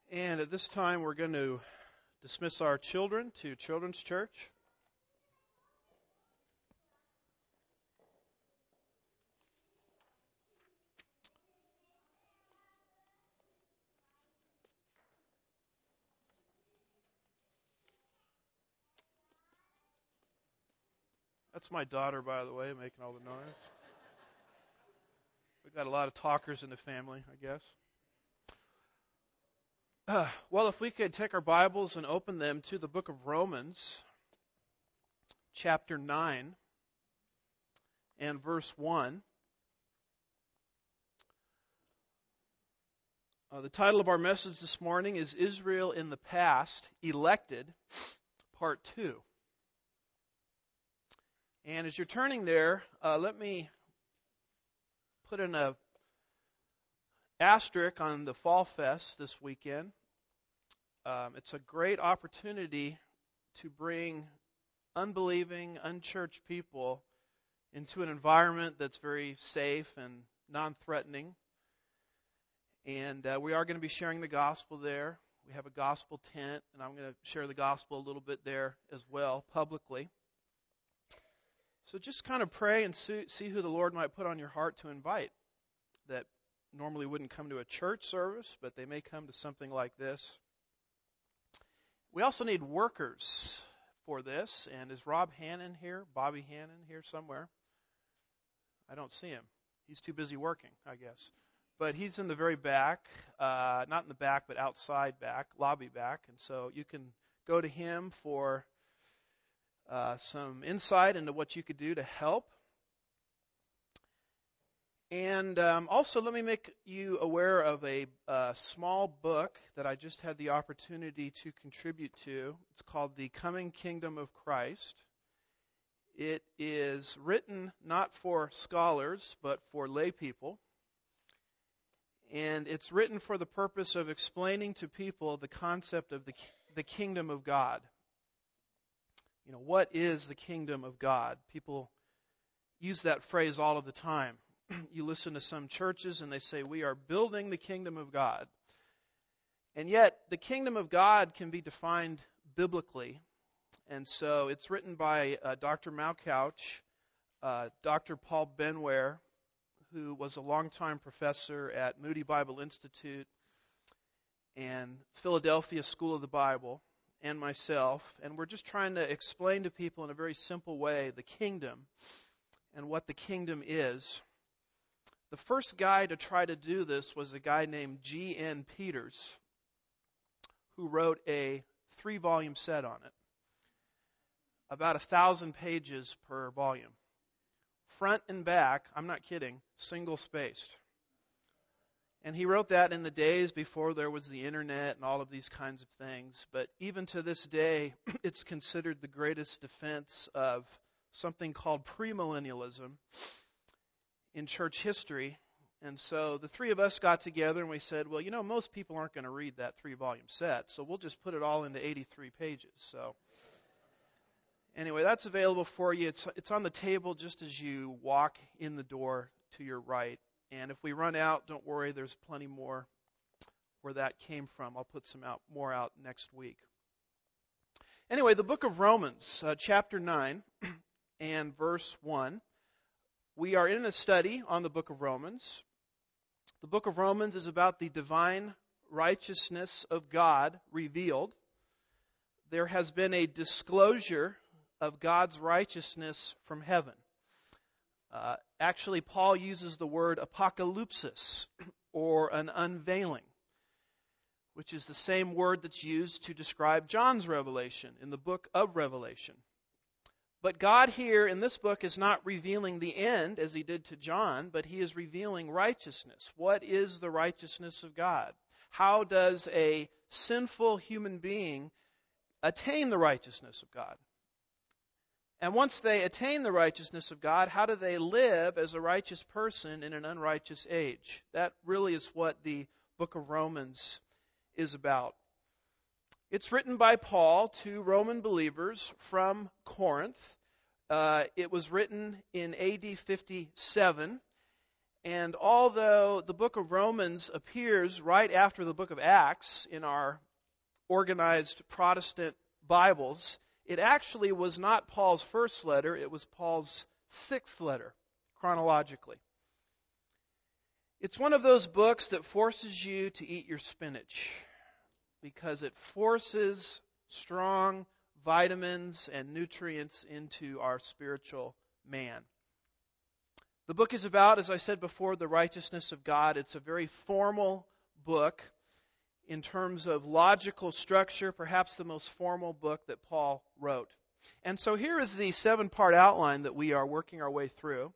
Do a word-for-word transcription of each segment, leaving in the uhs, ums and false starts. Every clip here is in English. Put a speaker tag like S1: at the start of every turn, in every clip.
S1: And at this time, we're going to dismiss our children to Children's Church. That's my daughter, by the way, making all the noise. We've got a lot of talkers in the family, I guess. Uh, well, if we could take our Bibles and open them to the book of Romans, chapter nine, and verse one. Uh, the title of our message this morning is Israel in the Past, Elected, Part two. And as you're turning there, uh, let me put in a asterisk on the Fall Fest this weekend. Um, it's a great opportunity to bring unbelieving, unchurched people into an environment that's very safe and non-threatening. And uh, we are going to be sharing the gospel there. We have a gospel tent, and I'm going to share the gospel a little bit there as well, publicly. So just kind of pray and see, see who the Lord might put on your heart to invite that normally wouldn't come to a church service, but they may come to something like this. We also need workers for this. And is Rob Hannon here? Bobby Hannon here somewhere? I don't see him. He's too busy working, I guess. But he's in the very back, uh, not in the back, but outside back, lobby back. And so you can go to him for uh, some insight into what you could do to help. And um, also, let me make you aware of a uh, small book that I just had the opportunity to contribute to. It's called The Coming Kingdom of Christ. It is written not for scholars, but for lay people. And it's written for the purpose of explaining to people the concept of the the kingdom of God. You know, what is the kingdom of God? People use that phrase all of the time. You listen to some churches and they say, we are building the kingdom of God. And yet, the kingdom of God can be defined biblically. And so it's written by uh, Doctor Malkouch, uh, Doctor Paul Benware, who was a longtime professor at Moody Bible Institute and Philadelphia School of the Bible, and myself. And we're just trying to explain to people in a very simple way the kingdom and what the kingdom is. The first guy to try to do this was a guy named G N Peters, who wrote a three-volume set on it, about a thousand pages per volume. Front and back, I'm not kidding, single-spaced. And he wrote that in the days before there was the internet and all of these kinds of things. But even to this day, it's considered the greatest defense of something called premillennialism in church history. And so the three of us got together and we said, well, you know, most people aren't going to read that three-volume set, so we'll just put it all into eighty-three pages. So anyway, that's available for you. It's it's on the table just as you walk in the door to your right. And if we run out, don't worry, there's plenty more where that came from. I'll put some out more out next week. Anyway, the book of Romans, uh, chapter nine and verse one. We are in a study on the book of Romans. The book of Romans is about the divine righteousness of God revealed. There has been a disclosure of God's righteousness from heaven. Uh, actually, Paul uses the word apocalypsis, or an unveiling, which is the same word that's used to describe John's revelation in the book of Revelation. But God here in this book is not revealing the end as he did to John, but he is revealing righteousness. What is the righteousness of God? How does a sinful human being attain the righteousness of God? And once they attain the righteousness of God, how do they live as a righteous person in an unrighteous age? That really is what the book of Romans is about. It's written by Paul to Roman believers from Corinth. Uh, it was written in A D fifty-seven, And although the book of Romans appears right after the book of Acts in our organized Protestant Bibles, it actually was not Paul's first letter, it was Paul's sixth letter, chronologically. It's one of those books that forces you to eat your spinach, because it forces strong vitamins and nutrients into our spiritual man. The book is about, as I said before, the righteousness of God. It's a very formal book in terms of logical structure, perhaps the most formal book that Paul wrote. And so here is the seven-part outline that we are working our way through.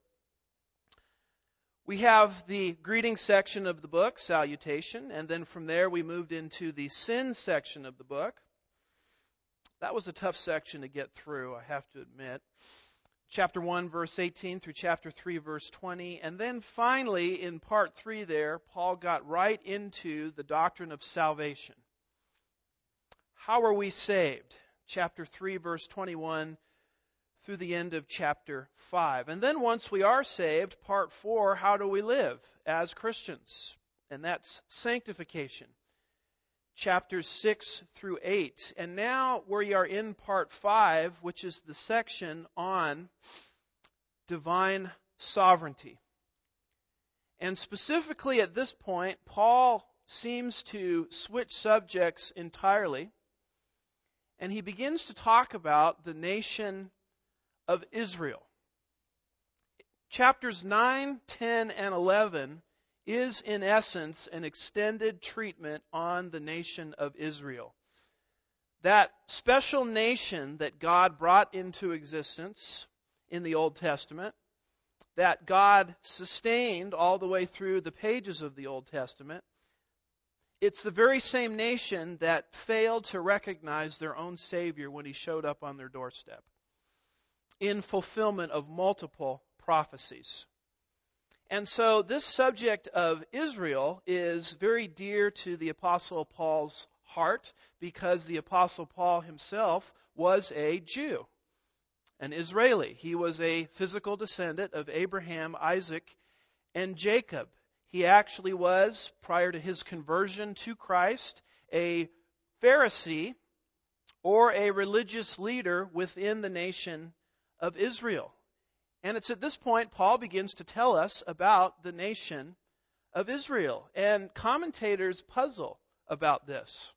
S1: We have the greeting section of the book, salutation, and then from there we moved into the sin section of the book. That was a tough section to get through, I have to admit. Chapter one, verse eighteen through chapter three, verse twenty. And then finally, in part three there, Paul got right into the doctrine of salvation. How are we saved? Chapter three, verse twenty-one through the end of chapter five. And then once we are saved, part four, how do we live as Christians? And that's sanctification. Chapters six through eight. And now we are in part five, which is the section on divine sovereignty. And specifically at this point, Paul seems to switch subjects entirely, and he begins to talk about the nation of Israel. Chapters nine, ten, and eleven is in essence an extended treatment on the nation of Israel. That special nation that God brought into existence in the Old Testament, that God sustained all the way through the pages of the Old Testament, it's the very same nation that failed to recognize their own Savior when He showed up on their doorstep, in fulfillment of multiple prophecies. And so this subject of Israel is very dear to the Apostle Paul's heart, because the Apostle Paul himself was a Jew, an Israeli. He was a physical descendant of Abraham, Isaac, and Jacob. He actually was, prior to his conversion to Christ, a Pharisee or a religious leader within the nation of Israel. And it's at this point Paul begins to tell us about the nation of Israel. And commentators puzzle about this.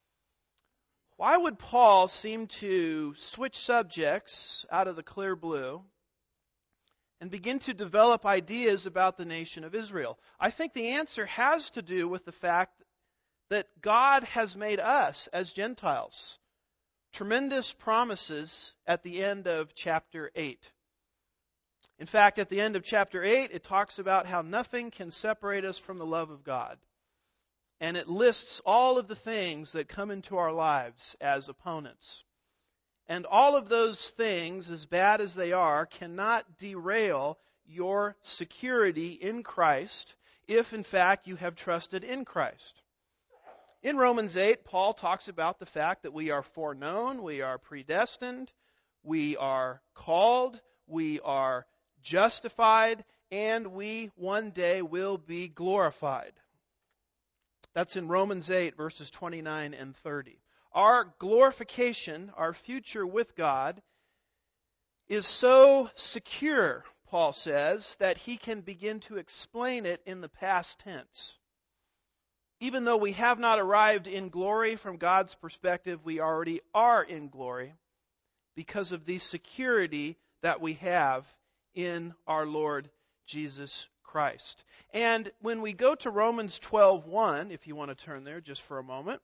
S1: Why would Paul seem to switch subjects out of the clear blue and begin to develop ideas about the nation of Israel? I think the answer has to do with the fact that God has made us, as Gentiles, tremendous promises at the end of chapter eight. In fact, at the end of chapter eight, it talks about how nothing can separate us from the love of God. And it lists all of the things that come into our lives as opponents. And all of those things, as bad as they are, cannot derail your security in Christ if, in fact, you have trusted in Christ. In Romans eight, Paul talks about the fact that we are foreknown, we are predestined, we are called, we are justified, and we one day will be glorified. That's in Romans eight, verses twenty-nine and thirty. Our glorification, our future with God, is so secure, Paul says, that he can begin to explain it in the past tense. Even though we have not arrived in glory from God's perspective, we already are in glory because of the security that we have in our Lord Jesus Christ. And when we go to Romans twelve one, if you want to turn there just for a moment,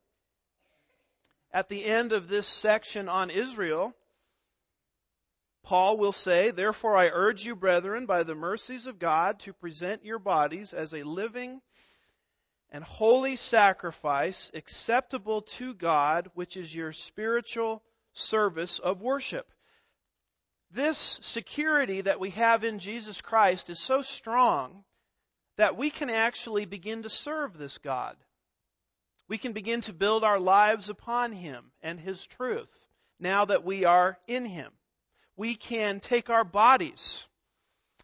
S1: at the end of this section on Israel, Paul will say, "Therefore I urge you, brethren, by the mercies of God, to present your bodies as a living and holy sacrifice, acceptable to God, which is your spiritual service of worship." This security that we have in Jesus Christ is so strong that we can actually begin to serve this God. We can begin to build our lives upon Him and His truth now that we are in Him. We can take our bodies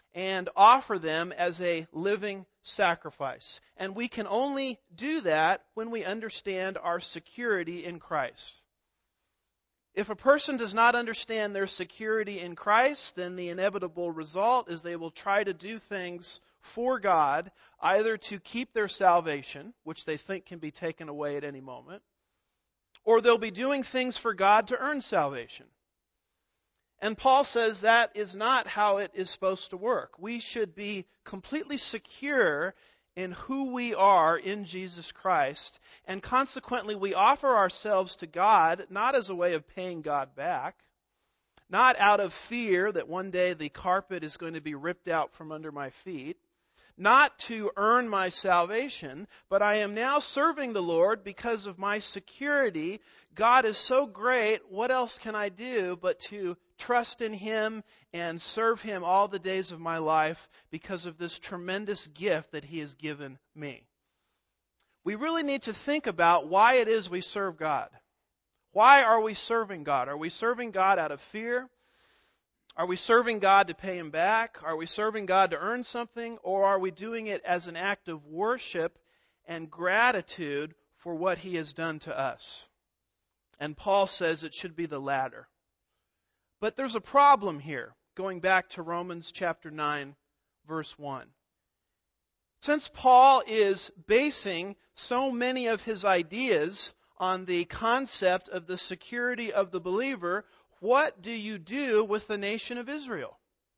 S1: and offer them as a living sacrifice. And we can only do that when we understand our security in Christ. If a person does not understand their security in Christ, then the inevitable result is they will try to do things for God, either to keep their salvation, which they think can be taken away at any moment, or they'll be doing things for God to earn salvation. And Paul says that is not how it is supposed to work. We should be completely secure in who we are in Jesus Christ, and consequently we offer ourselves to God not as a way of paying God back, not out of fear that one day the carpet is going to be ripped out from under my feet, not to earn my salvation, but I am now serving the Lord because of my security. God is so great, what else can I do but to trust in Him and serve Him all the days of my life because of this tremendous gift that He has given me. We really need to think about why it is we serve God. Why are we serving God? Are we serving God out of fear? Are we serving God to pay Him back? Are we serving God to earn something? Or are we doing it as an act of worship and gratitude for what He has done to us? And Paul says it should be the latter. But there's a problem here, going back to Romans chapter nine, verse one. Since Paul is basing so many of his ideas on the concept of the security of the believer, what do you do with the nation of Israel?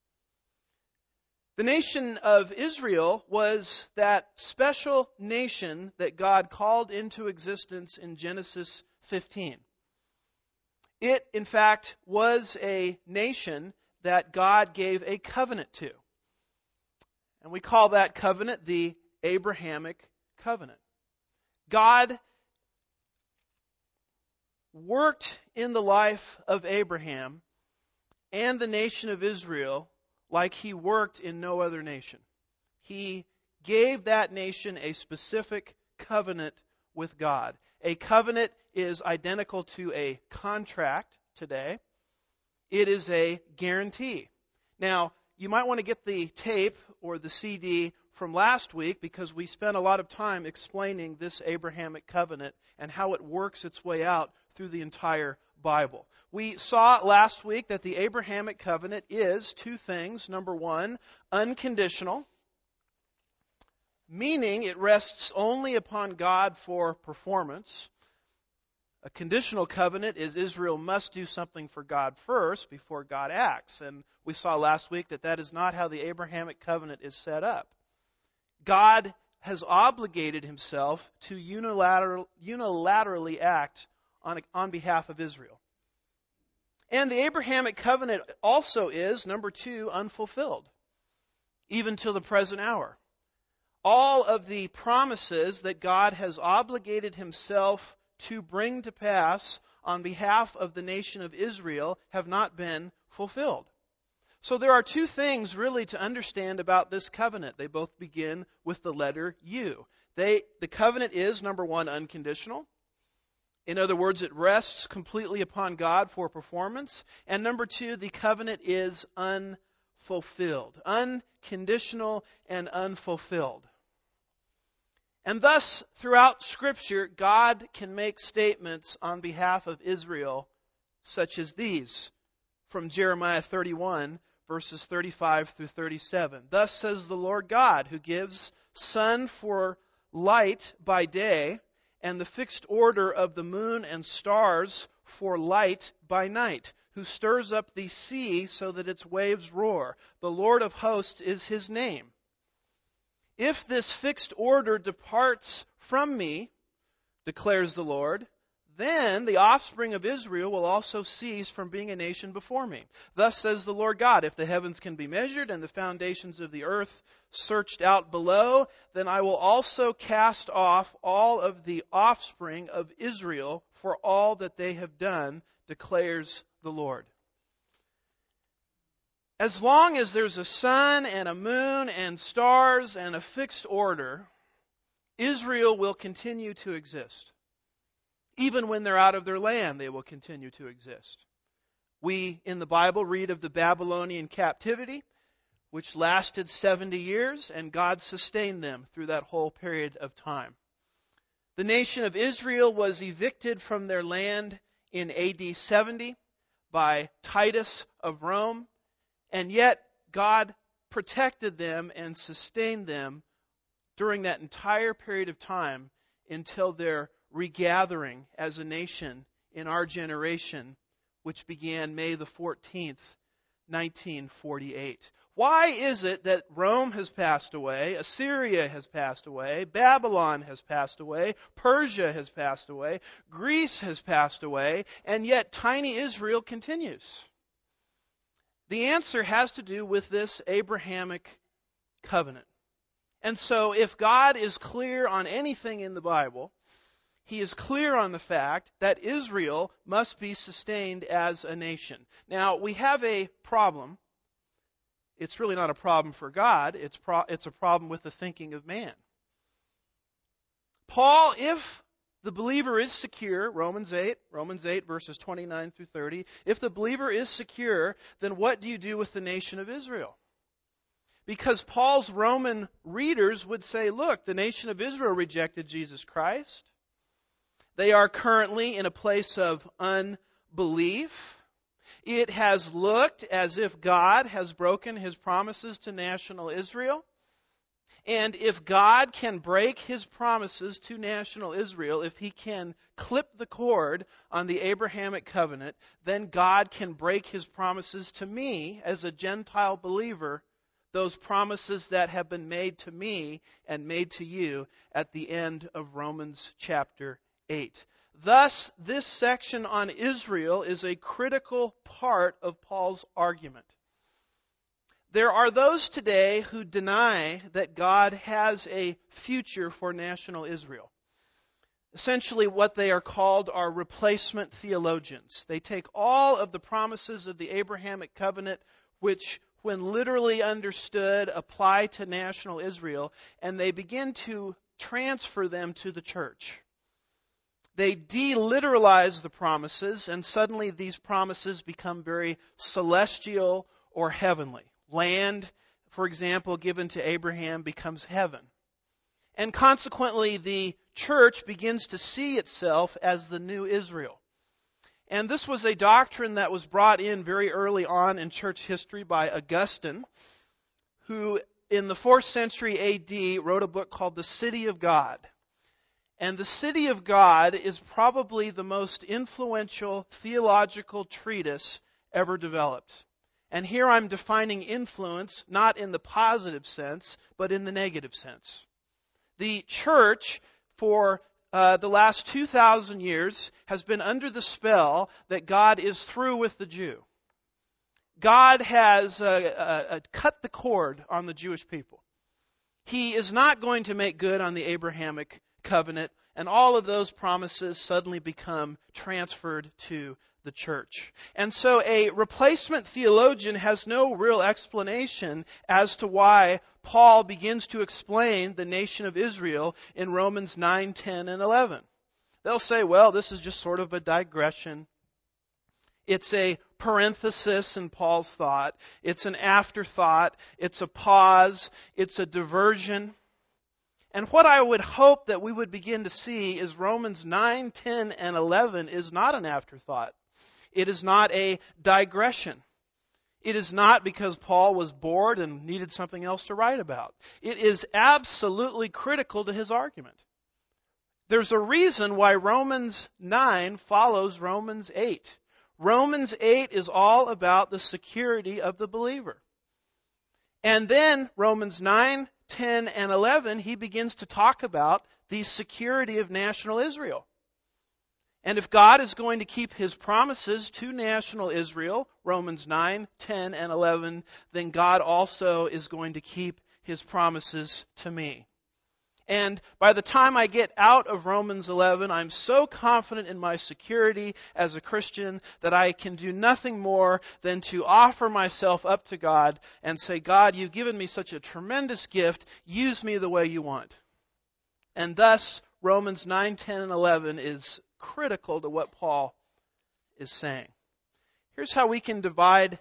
S1: The nation of Israel was that special nation that God called into existence in Genesis fifteen. It, in fact, was a nation that God gave a covenant to. And we call that covenant the Abrahamic covenant. God worked in the life of Abraham and the nation of Israel like He worked in no other nation. He gave that nation a specific covenant with God. A covenant is identical to a contract today. It is a guarantee. Now, you might want to get the tape or the C D from last week because we spent a lot of time explaining this Abrahamic covenant and how it works its way out through the entire Bible. We saw last week that the Abrahamic covenant is two things. Number one, unconditional, meaning it rests only upon God for performance. A conditional covenant is Israel must do something for God first before God acts. And we saw last week that that is not how the Abrahamic covenant is set up. God has obligated Himself to unilateral, unilaterally act on, on behalf of Israel. And the Abrahamic covenant also is, number two, unfulfilled, even till the present hour. All of the promises that God has obligated Himself to bring to pass on behalf of the nation of Israel have not been fulfilled. So there are two things really to understand about this covenant. They both begin with the letter U. They, the covenant is, number one, unconditional. In other words, it rests completely upon God for performance. And number two, the covenant is unfulfilled. Unconditional and unfulfilled. And thus, throughout Scripture, God can make statements on behalf of Israel such as these from Jeremiah thirty-one, verses thirty-five through thirty-seven. Thus says the Lord God, who gives sun for light by day, and the fixed order of the moon and stars for light by night, who stirs up the sea so that its waves roar. The Lord of hosts is His name. If this fixed order departs from me, declares the Lord, then the offspring of Israel will also cease from being a nation before me. Thus says the Lord God, if the heavens can be measured and the foundations of the earth searched out below, then I will also cast off all of the offspring of Israel for all that they have done, declares the Lord. As long as there's a sun and a moon and stars and a fixed order, Israel will continue to exist. Even when they're out of their land, they will continue to exist. We, in the Bible, read of the Babylonian captivity. which lasted seventy years, and God sustained them through that whole period of time. The nation of Israel was evicted from their land in A D seventy by Titus of Rome, and yet God protected them and sustained them during that entire period of time until their regathering as a nation in our generation, which began May the fourteenth, nineteen forty-eight. Why is it that Rome has passed away, Assyria has passed away, Babylon has passed away, Persia has passed away, Greece has passed away, and yet tiny Israel continues? The answer has to do with this Abrahamic covenant. And so if God is clear on anything in the Bible, He is clear on the fact that Israel must be sustained as a nation. Now, we have a problem. It's really not a problem for God. It's, pro- it's a problem with the thinking of man. Paul, if the believer is secure, Romans eight, Romans eight verses twenty-nine through thirty, if the believer is secure, then what do you do with the nation of Israel? Because Paul's Roman readers would say, look, the nation of Israel rejected Jesus Christ. They are currently in a place of unbelief. It has looked as if God has broken His promises to national Israel. And if God can break His promises to national Israel, if He can clip the cord on the Abrahamic covenant, then God can break His promises to me as a Gentile believer, those promises that have been made to me and made to you at the end of Romans chapter eight. Thus, this section on Israel is a critical part of Paul's argument. There are those today who deny that God has a future for national Israel. Essentially, what they are called are replacement theologians. They take all of the promises of the Abrahamic covenant, which, when literally understood, apply to national Israel, and they begin to transfer them to the church. They deliteralize the promises, and suddenly these promises become very celestial or heavenly. Land, for example, given to Abraham becomes heaven. And consequently, the church begins to see itself as the new Israel. And this was a doctrine that was brought in very early on in church history by Augustine, who in the fourth century A D wrote a book called The City of God. And the City of God is probably the most influential theological treatise ever developed. And here I'm defining influence not in the positive sense, but in the negative sense. The church for uh, the last two thousand years has been under the spell that God is through with the Jew. God has uh, uh, cut the cord on the Jewish people. He is not going to make good on the Abrahamic covenant, and all of those promises suddenly become transferred to the church. And so a replacement theologian has no real explanation as to why Paul begins to explain the nation of Israel in Romans nine, ten, and eleven. They'll say, well, this is just sort of a digression. It's a parenthesis in Paul's thought. It's an afterthought. It's a pause. It's a diversion. And what I would hope that we would begin to see is Romans nine, ten, and eleven is not an afterthought. It is not a digression. It is not because Paul was bored and needed something else to write about. It is absolutely critical to his argument. There's a reason why Romans nine follows Romans eight. Romans eight is all about the security of the believer. And then Romans nine, ten, and eleven, he begins to talk about the security of national Israel. And if God is going to keep His promises to national Israel, Romans nine, ten, and eleven, then God also is going to keep His promises to me. And by the time I get out of Romans eleven, I'm so confident in my security as a Christian that I can do nothing more than to offer myself up to God and say, God, you've given me such a tremendous gift. Use me the way you want. And thus, Romans nine, ten, and eleven is critical to what Paul is saying. Here's how we can divide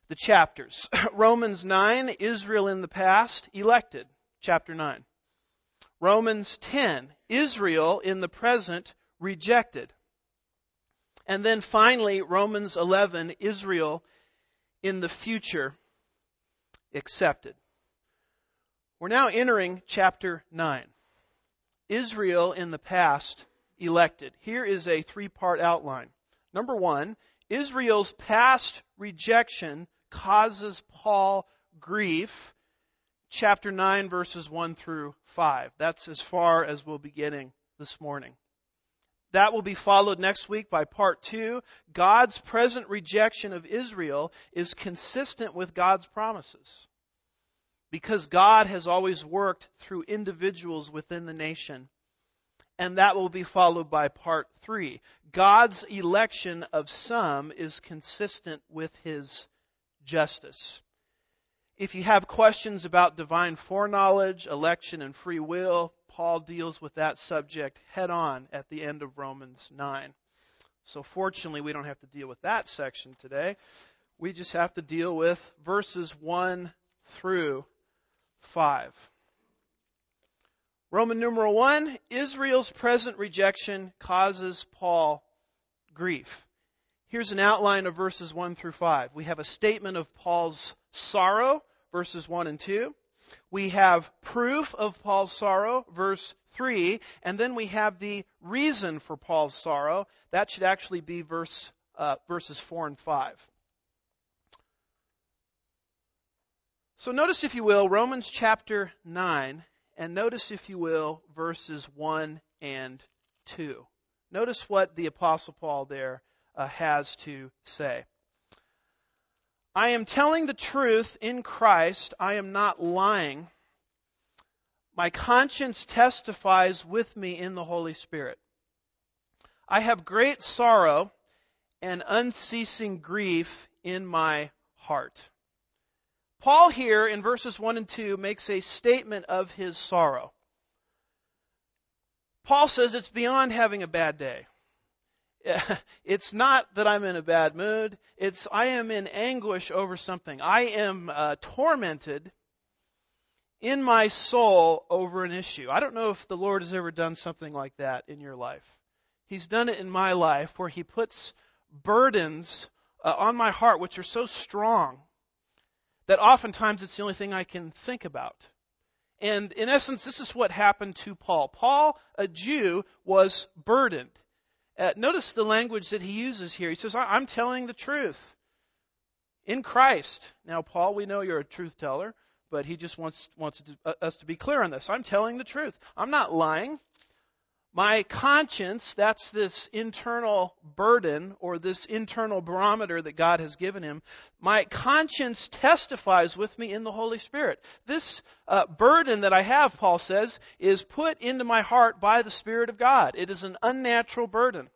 S1: the chapters. Romans nine, Israel in the past, elected, chapter nine. Romans ten, Israel in the present, rejected. And then finally, Romans eleven, Israel in the future, accepted. We're now entering chapter nine. Israel in the past, elected. Here is a three-part outline. Number one, Israel's past rejection causes Paul grief. Chapter nine, verses one through five. That's as far as we'll be getting this morning. That will be followed next week by part two. God's present rejection of Israel is consistent with God's promises, because God has always worked through individuals within the nation. And that will be followed by part three. God's election of some is consistent with His justice. If you have questions about divine foreknowledge, election, and free will, Paul deals with that subject head on at the end of Romans nine. So fortunately, we don't have to deal with that section today. We just have to deal with verses one through five. Roman numeral one, Israel's present rejection causes Paul grief. Here's an outline of verses one through five. We have a statement of Paul's sorrow, verses one and two. We have proof of Paul's sorrow, verse three. And then we have the reason for Paul's sorrow. That should actually be verse uh, verses four and five. So notice, if you will, Romans chapter nine, and notice, if you will, verses one and two. Notice what the Apostle Paul there uh, has to say. I am telling the truth in Christ. I am not lying. My conscience testifies with me in the Holy Spirit. I have great sorrow and unceasing grief in my heart. Paul here in verses one and two makes a statement of his sorrow. Paul says it's beyond having a bad day. It's not that I'm in a bad mood. It's I am in anguish over something. I am uh, tormented in my soul over an issue. I don't know if the Lord has ever done something like that in your life. He's done it in my life, where He puts burdens uh, on my heart which are so strong that oftentimes it's the only thing I can think about. And in essence, this is what happened to Paul. Paul, a Jew, was burdened. Uh, notice the language that he uses here. He says, I'm telling the truth in Christ. Now, Paul, we know you're a truth teller, but he just wants, wants to, uh, us to be clear on this. I'm telling the truth. I'm not lying. My conscience, that's this internal burden or this internal barometer that God has given him. My conscience testifies with me in the Holy Spirit. This uh, burden that I have, Paul says, is put into my heart by the Spirit of God. It is an unnatural burden.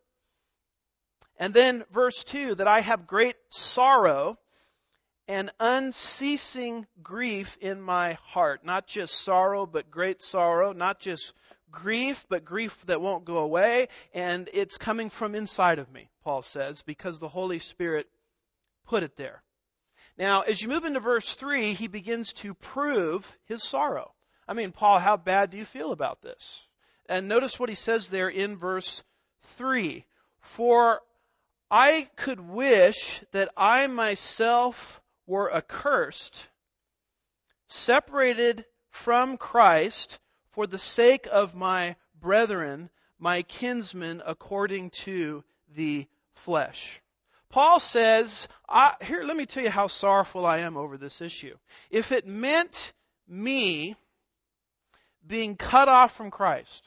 S1: And then verse two, that I have great sorrow and unceasing grief in my heart. Not just sorrow, but great sorrow. Not just grief, but grief that won't go away, and it's coming from inside of me, Paul says, because the Holy Spirit put it there. Now, as you move into verse three, he begins to prove his sorrow. I mean, Paul, how bad do you feel about this? And notice what he says there in verse three. For I could wish that I myself were accursed, separated from Christ, for the sake of my brethren, my kinsmen, according to the flesh. Paul says, I, here, let me tell you how sorrowful I am over this issue. If it meant me being cut off from Christ,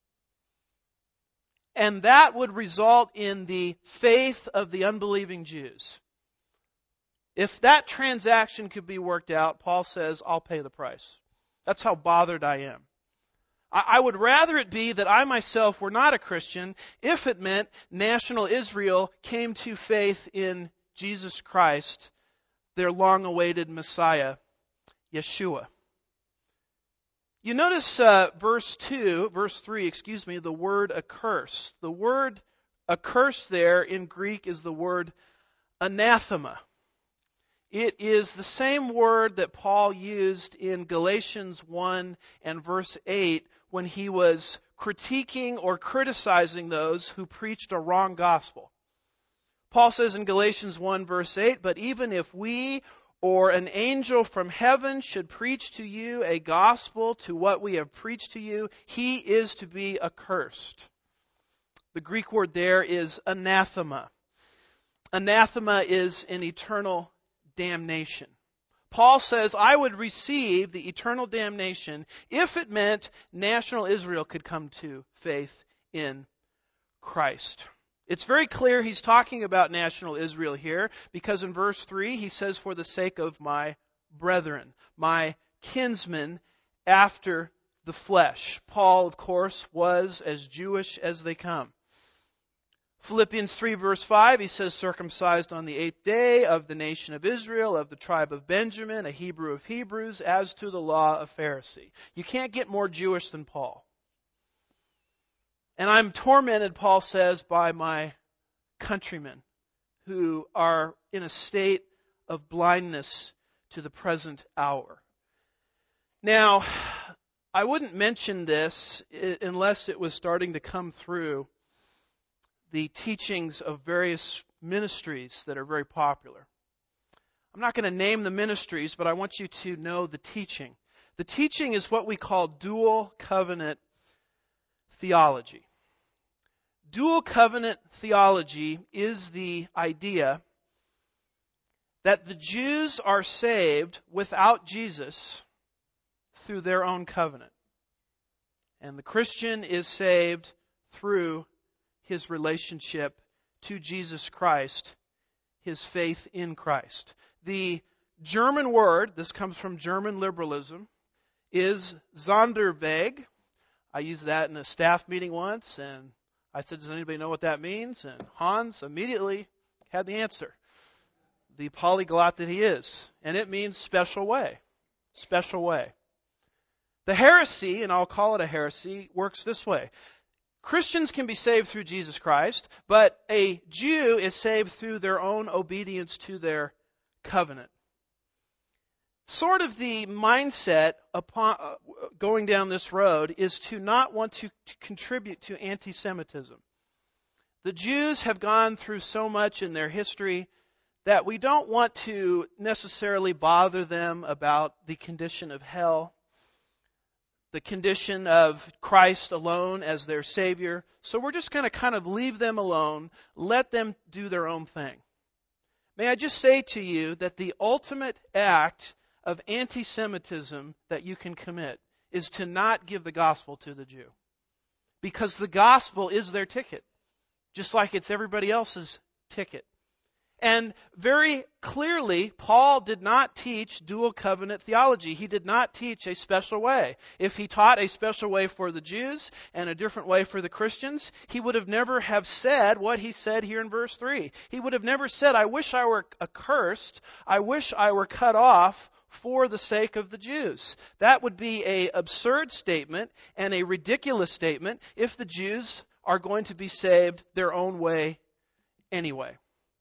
S1: and that would result in the faith of the unbelieving Jews, if that transaction could be worked out, Paul says, I'll pay the price. That's how bothered I am. I would rather it be that I myself were not a Christian if it meant national Israel came to faith in Jesus Christ, their long-awaited Messiah, Yeshua. You notice uh, verse two, verse three, excuse me, the word accursed. The word accursed there in Greek is the word anathema. It is the same word that Paul used in Galatians one and verse eight when he was critiquing or criticizing those who preached a wrong gospel. Paul says in Galatians one verse eight, "But even if we or an angel from heaven should preach to you a gospel to what we have preached to you, he is to be accursed." The Greek word there is anathema. Anathema is an eternal damnation. Paul says, I would receive the eternal damnation if it meant national Israel could come to faith in Christ. It's very clear he's talking about national Israel here, because in verse three he says, "For the sake of my brethren," my kinsmen after the flesh. Paul, of course, was as Jewish as they come. Philippians three verse five, he says, "Circumcised on the eighth day, of the nation of Israel, of the tribe of Benjamin, a Hebrew of Hebrews, as to the law, a Pharisee." You can't get more Jewish than Paul. "And I'm tormented," Paul says, "by my countrymen who are in a state of blindness to the present hour." Now, I wouldn't mention this unless it was starting to come through the teachings of various ministries that are very popular. I'm not going to name the ministries, but I want you to know the teaching. The teaching is what we call dual covenant theology. Dual covenant theology is the idea that the Jews are saved without Jesus through their own covenant, and the Christian is saved through his relationship to Jesus Christ, his faith in Christ. The German word, this comes from German liberalism, is Sonderweg. I used that in a staff meeting once, and I said, "Does anybody know what that means?" And Hans immediately had the answer, the polyglot that he is. And it means special way. Special way. The heresy, and I'll call it a heresy, works this way. Christians can be saved through Jesus Christ, but a Jew is saved through their own obedience to their covenant. Sort of the mindset upon uh, going down this road is to not want to, to contribute to anti-Semitism. The Jews have gone through so much in their history that we don't want to necessarily bother them about the condition of hell, the condition of Christ alone as their Savior. So we're just going to kind of leave them alone, let them do their own thing. May I just say to you that the ultimate act of anti-Semitism that you can commit is to not give the gospel to the Jew. Because the gospel is their ticket, just like it's everybody else's ticket. And very clearly, Paul did not teach dual covenant theology. He did not teach a special way. If he taught a special way for the Jews and a different way for the Christians, he would have never have said what he said here in verse three. He would have never said, "I wish I were accursed. I wish I were cut off for the sake of the Jews." That would be an absurd statement and a ridiculous statement if the Jews are going to be saved their own way anyway.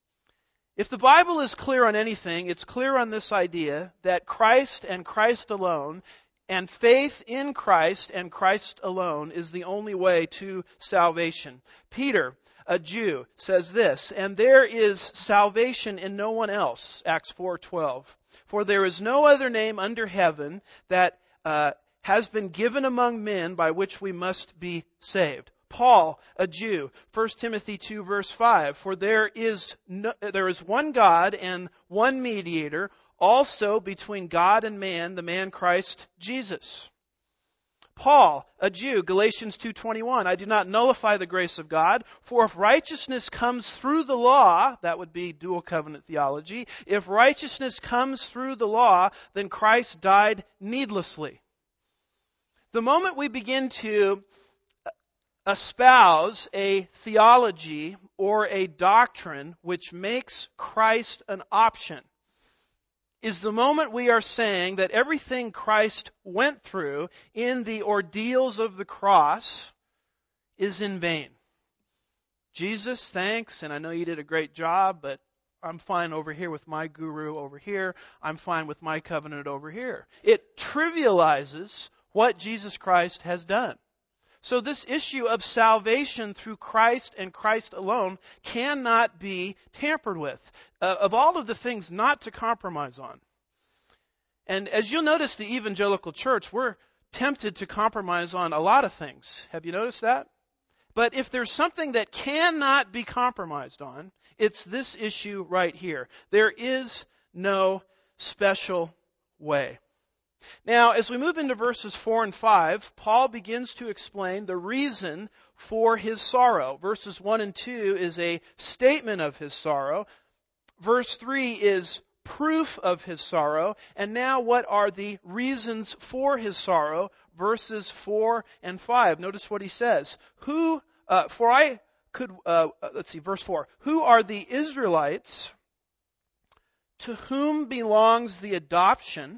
S1: If the Bible is clear on anything, it's clear on this idea that Christ and Christ alone, and faith in Christ and Christ alone, is the only way to salvation. Peter, a Jew, says this, "And there is salvation in no one else," Acts four twelve. "For there is no other name under heaven that uh, has been given among men by which we must be saved." Paul, a Jew, First Timothy two verse five, "For there is no, there is one God and one mediator, also between God and man, the man Christ Jesus." Paul, a Jew, Galatians two twenty-one, "I do not nullify the grace of God, for if righteousness comes through the law," that would be dual covenant theology, "if righteousness comes through the law, then Christ died needlessly." The moment we begin to espouse a theology or a doctrine which makes Christ an option is the moment we are saying that everything Christ went through in the ordeals of the cross is in vain. Jesus, thanks, and I know you did a great job, but I'm fine over here with my guru over here. I'm fine with my covenant over here. It trivializes what Jesus Christ has done. So this issue of salvation through Christ and Christ alone cannot be tampered with. Uh, of all of the things not to compromise on. And as you'll notice, the evangelical church, we're tempted to compromise on a lot of things. Have you noticed that? But if there's something that cannot be compromised on, it's this issue right here. There is no special way. Now, as we move into verses four and five, Paul begins to explain the reason for his sorrow. Verses one and two is a statement of his sorrow. Verse three is proof of his sorrow. And now what are the reasons for his sorrow? Verses four and five. Notice what he says. Who, uh, for I could, uh, let's see, verse four. Who are the Israelites to whom belongs the adoption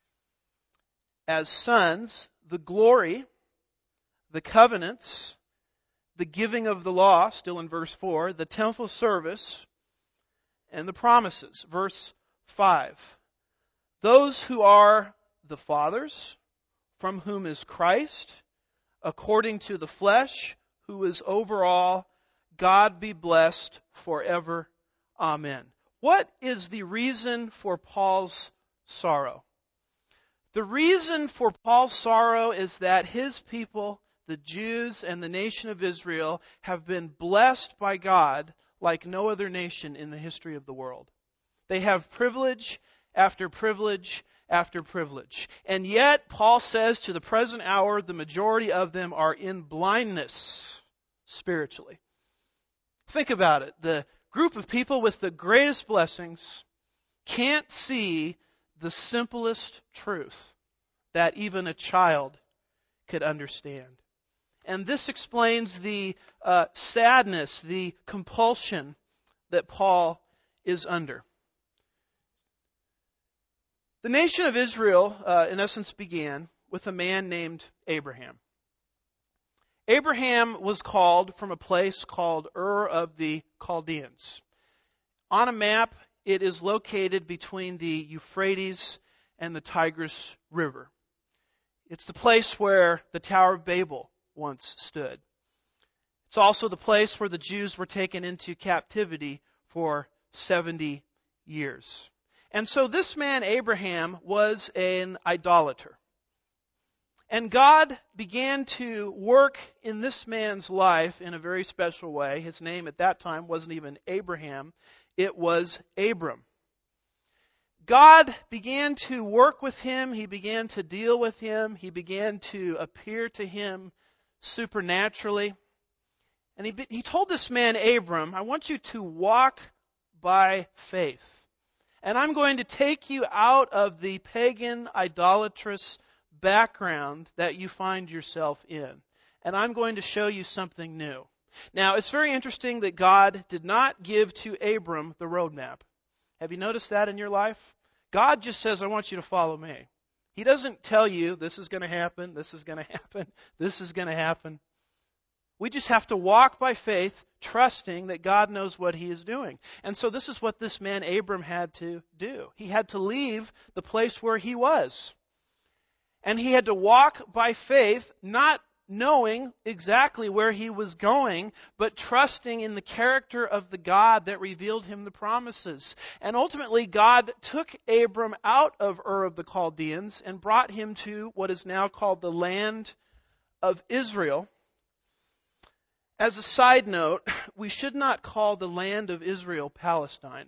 S1: as sons, the glory, the covenants, the giving of the law, still in verse four, the temple service, and the promises. Verse five. Those who are the fathers, from whom is Christ, according to the flesh, who is over all, God be blessed forever. Amen. What is the reason for Paul's sorrow? The reason for Paul's sorrow is that his people, the Jews and the nation of Israel, have been blessed by God like no other nation in the history of the world. They have privilege after privilege after privilege. And yet, Paul says to the present hour, the majority of them are in blindness spiritually. Think about it. The group of people with the greatest blessings can't see the simplest truth that even a child could understand. And this explains the uh, sadness, the compulsion that Paul is under. The nation of Israel, uh, in essence, began with a man named Abraham. Abraham was called from a place called Ur of the Chaldeans. On a map, it is located between the Euphrates and the Tigris River. It's the place where the Tower of Babel once stood. It's also the place where the Jews were taken into captivity for seventy years. And so this man, Abraham, was an idolater. And God began to work in this man's life in a very special way. His name at that time wasn't even Abraham. It was Abram. God began to work with him. He began to deal with him. He began to appear to him supernaturally. And he, he told this man, Abram, I want you to walk by faith. And I'm going to take you out of the pagan, idolatrous background that you find yourself in. And I'm going to show you something new. Now, it's very interesting that God did not give to Abram the roadmap. Have you noticed that in your life? God just says, I want you to follow me. He doesn't tell you this is going to happen, this is going to happen, this is going to happen. We just have to walk by faith, trusting that God knows what He is doing. And so this is what this man Abram had to do. He had to leave the place where he was. And he had to walk by faith, not knowing exactly where he was going, but trusting in the character of the God that revealed him the promises. And ultimately, God took Abram out of Ur of the Chaldeans and brought him to what is now called the land of Israel. As a side note, we should not call the land of Israel Palestine.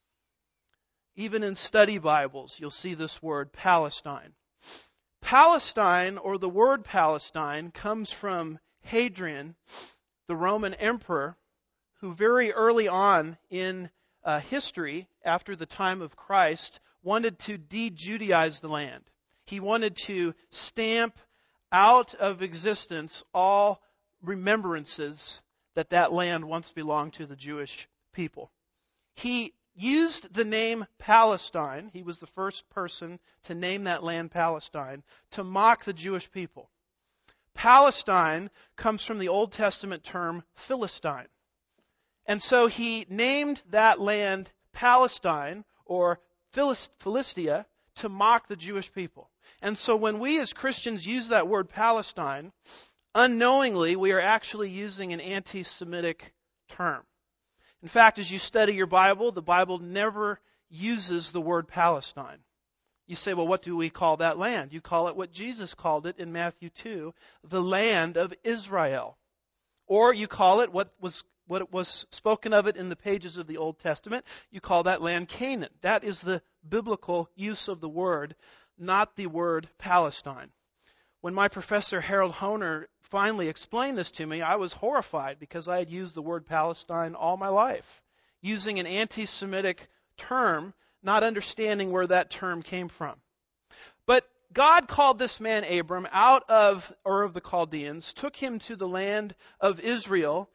S1: Even in study Bibles, you'll see this word Palestine. Palestine, or the word Palestine, comes from Hadrian, the Roman emperor, who very early on in uh, history, after the time of Christ, wanted to de-Judaize the land. He wanted to stamp out of existence all remembrances that that land once belonged to the Jewish people. He used the name Palestine, he was the first person to name that land Palestine, to mock the Jewish people. Palestine comes from the Old Testament term Philistine. And so he named that land Palestine or Philistia to mock the Jewish people. And so when we as Christians use that word Palestine, unknowingly we are actually using an anti-Semitic term. In fact, as you study your Bible, the Bible never uses the word Palestine. You say, well, what do we call that land? You call it what Jesus called it in Matthew two, the land of Israel. Or you call it what was what it was spoken of it in the pages of the Old Testament. You call that land Canaan. That is the biblical use of the word, not the word Palestine. When my professor Harold Honer finally explained this to me, I was horrified because I had used the word Palestine all my life, using an anti-Semitic term, not understanding where that term came from. But God called this man Abram out of Ur of the Chaldeans, took him to the land of Israel,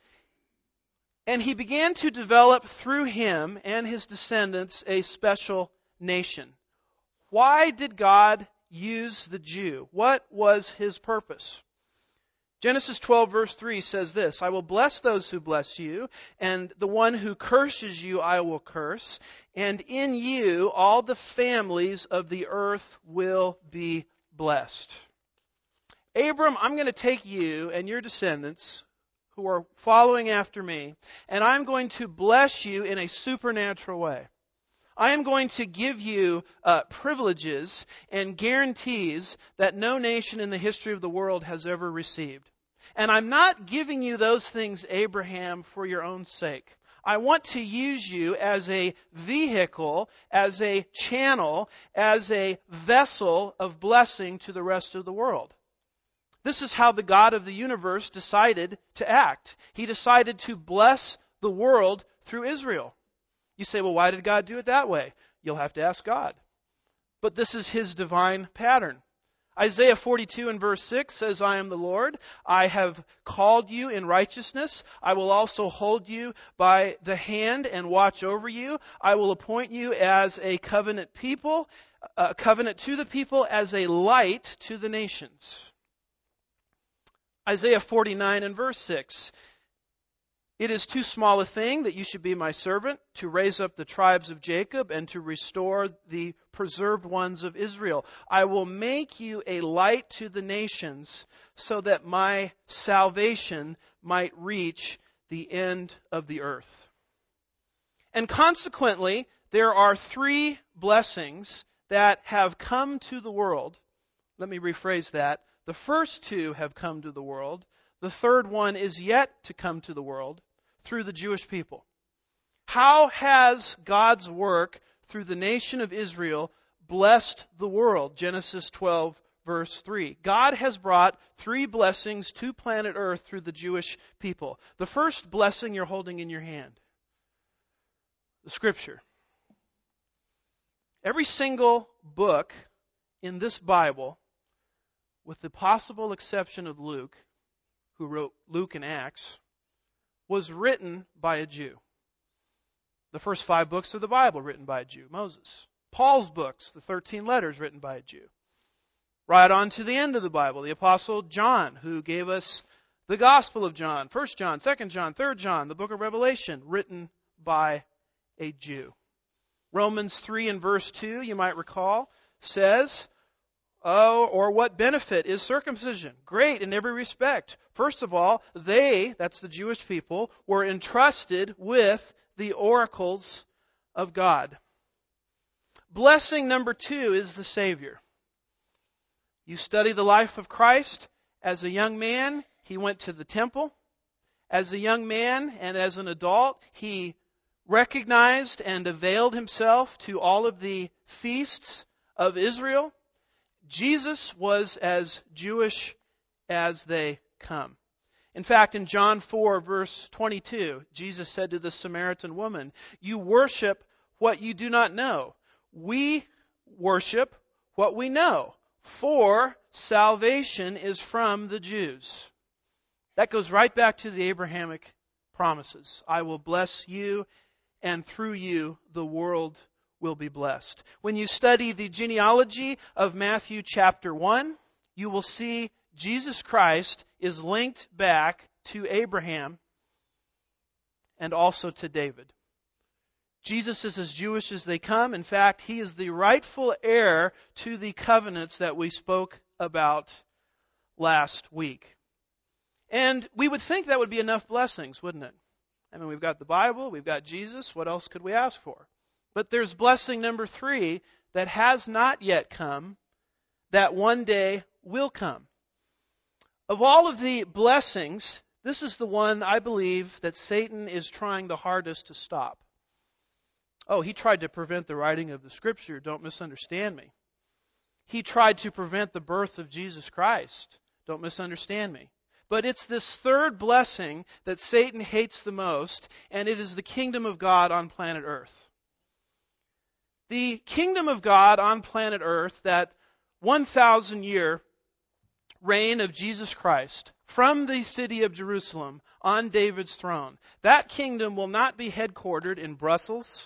S1: and he began to develop through him and his descendants a special nation. Why did God use the Jew? What was his purpose? Genesis twelve verse three says this, I will bless those who bless you, and the one who curses you I will curse, and in you all the families of the earth will be blessed. Abram, I'm going to take you and your descendants who are following after me, and I'm going to bless you in a supernatural way. I am going to give you uh, privileges and guarantees that no nation in the history of the world has ever received. And I'm not giving you those things, Abraham, for your own sake. I want to use you as a vehicle, as a channel, as a vessel of blessing to the rest of the world. This is how the God of the universe decided to act. He decided to bless the world through Israel. You say, well, why did God do it that way? You'll have to ask God. But this is His divine pattern. Isaiah forty-two and verse six says, I am the Lord. I have called you in righteousness. I will also hold you by the hand and watch over you. I will appoint you as a covenant people, a covenant to the people, as a light to the nations. Isaiah forty-nine and verse six. It is too small a thing that you should be my servant, to raise up the tribes of Jacob and to restore the preserved ones of Israel. I will make you a light to the nations so that my salvation might reach the end of the earth. And consequently, there are three blessings that have come to the world. Let me rephrase that. The first two have come to the world. The third one is yet to come to the world through the Jewish people. How has God's work through the nation of Israel blessed the world? Genesis twelve, verse three. God has brought three blessings to planet Earth through the Jewish people. The first blessing you're holding in your hand, the Scripture. Every single book in this Bible, with the possible exception of Luke, who wrote Luke and Acts, was written by a Jew. The first five books of the Bible written by a Jew, Moses. Paul's books, the thirteen letters written by a Jew. Right on to the end of the Bible, the Apostle John, who gave us the Gospel of John, First John, Second John, Third John, the book of Revelation, written by a Jew. Romans three and verse two, you might recall, says, Oh, or what benefit is circumcision? Great in every respect. First of all, they, that's the Jewish people, were entrusted with the oracles of God. Blessing number two is the Savior. You study the life of Christ. As a young man, He went to the temple. As a young man and as an adult, He recognized and availed Himself to all of the feasts of Israel. Jesus was as Jewish as they come. In fact, in John four, verse twenty-two, Jesus said to the Samaritan woman, you worship what you do not know. We worship what we know, for salvation is from the Jews. That goes right back to the Abrahamic promises. I will bless you, and through you the world will be blessed. When you study the genealogy of Matthew chapter one, you will see Jesus Christ is linked back to Abraham and also to David. Jesus is as Jewish as they come. In fact, he is the rightful heir to the covenants that we spoke about last week. And we would think that would be enough blessings, wouldn't it? I mean, we've got the Bible, we've got Jesus. What else could we ask for? But there's blessing number three that has not yet come, that one day will come. Of all of the blessings, this is the one I believe that Satan is trying the hardest to stop. Oh, he tried to prevent the writing of the Scripture. Don't misunderstand me. He tried to prevent the birth of Jesus Christ. Don't misunderstand me. But it's this third blessing that Satan hates the most, and it is the kingdom of God on planet Earth. The kingdom of God on planet Earth, that one thousand year reign of Jesus Christ from the city of Jerusalem on David's throne, that kingdom will not be headquartered in Brussels,